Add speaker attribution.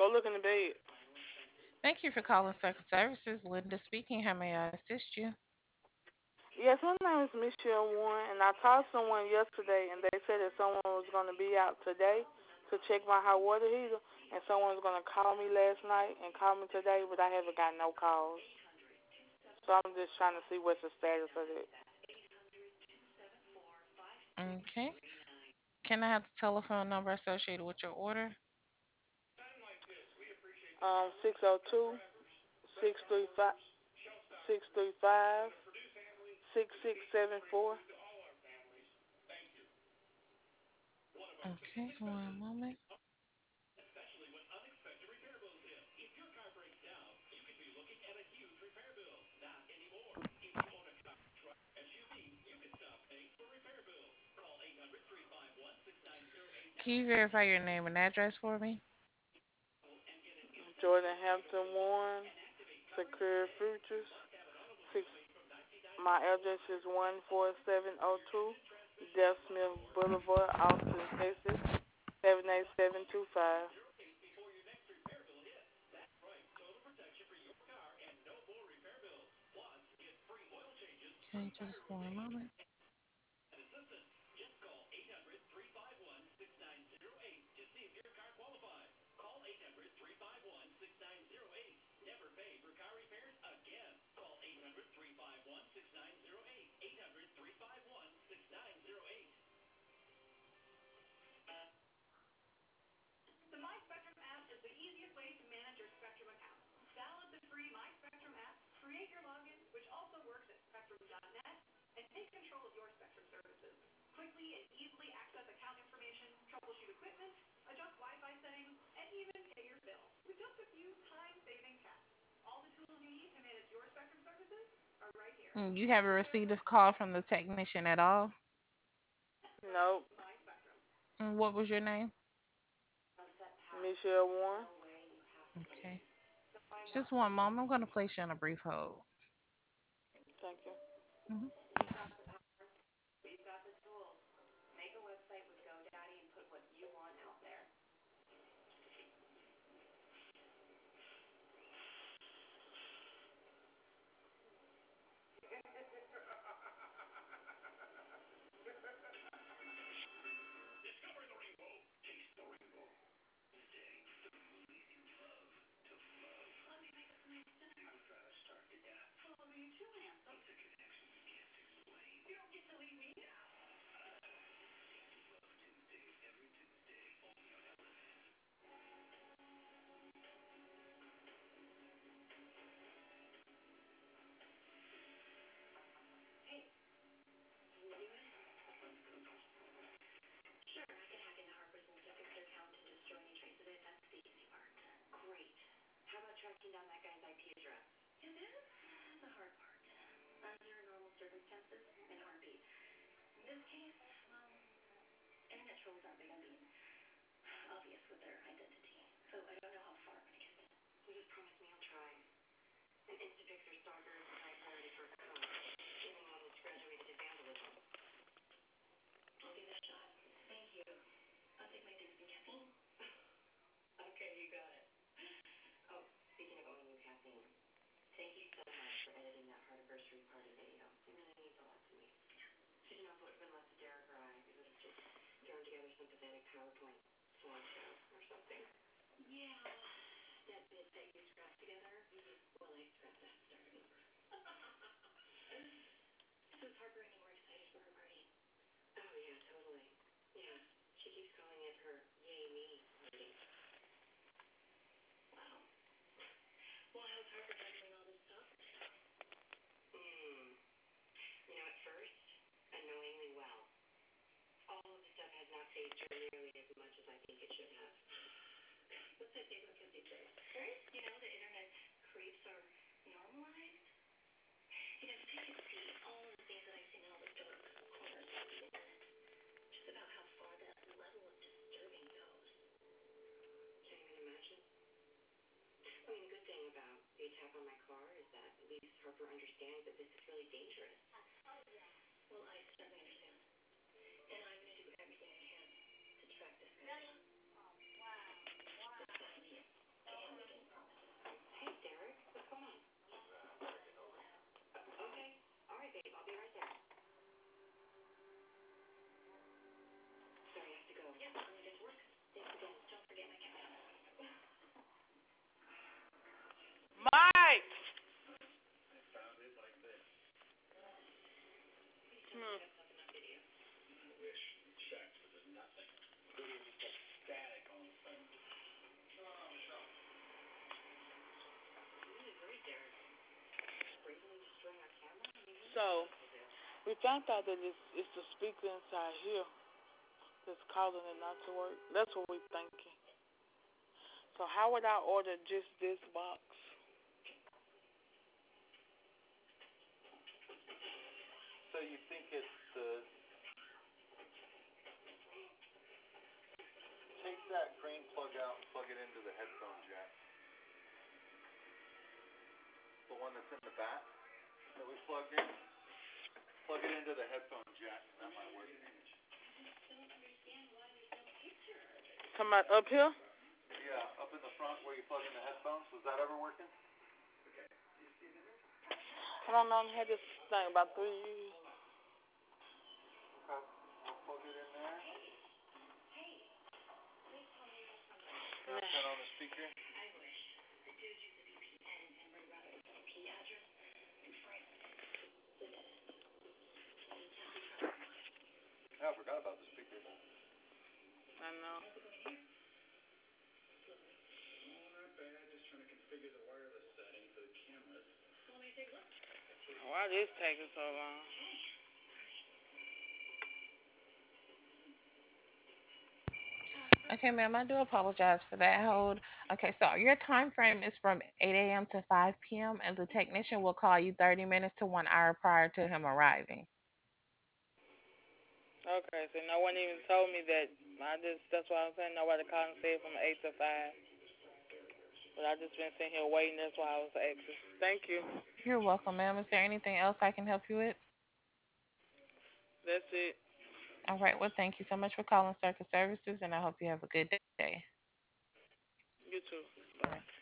Speaker 1: Go look in the bed.
Speaker 2: Thank you for calling Second Services. Linda speaking. How may I assist you?
Speaker 1: Yes, my name is Michelle Warren, and I called someone yesterday, and they said that someone was going to be out today to check my hot water heater, and someone was going to call me last night and call me today, but I haven't got no calls. So I'm just trying to see what's the status of it.
Speaker 2: Okay. Can I have the telephone number associated with your order?
Speaker 1: 602 635 635 6674.
Speaker 2: Okay, one moment. Can you verify your name and address for me?
Speaker 1: Jordan Hampton Warren, Secure Futures. Six, my address is 14702 Deaf Smith Boulevard, Austin, Texas, 78725.
Speaker 2: Okay, just one moment. You haven't received a call from the technician at all?
Speaker 1: Nope.
Speaker 2: What was your name?
Speaker 1: Michelle Warren.
Speaker 2: Okay. Just one moment. I'm going to place you on a brief hold.
Speaker 1: Thank you.
Speaker 2: Mhm.
Speaker 1: So we found out that it's the speaker inside here that's causing it not to work. That's what we're thinking. So how would I order just this box?
Speaker 3: So you think it's the take that green plug out and plug it into the headphone jack. The one that's in the back that we plugged in. Plug it into the headphone jack and that might work.
Speaker 1: Come on up here?
Speaker 3: Yeah, up in the front where you plug in the headphones. Was that ever working?
Speaker 1: I don't know. I had this thing about 3 years.
Speaker 3: Okay. I'll plug it in there. Turn on the speaker. Yeah, I forgot about the speaker.
Speaker 1: I know. Why is this taking so long?
Speaker 2: Okay, ma'am, I do apologize for that hold. Okay, so your time frame is from 8 a.m. to 5 p.m., and the technician will call you 30 minutes to 1 hour prior to him arriving.
Speaker 1: Okay, so no one even told me that. That's what I'm saying. Nobody called and said from 8 to 5. But I just been sitting here waiting. That's why I was asking. Thank you.
Speaker 2: You're welcome, ma'am. Is there anything else I can help you with?
Speaker 1: That's it.
Speaker 2: All right, well, thank you so much for calling Circus Services, and I hope you have a good day.
Speaker 1: You too.
Speaker 2: All right.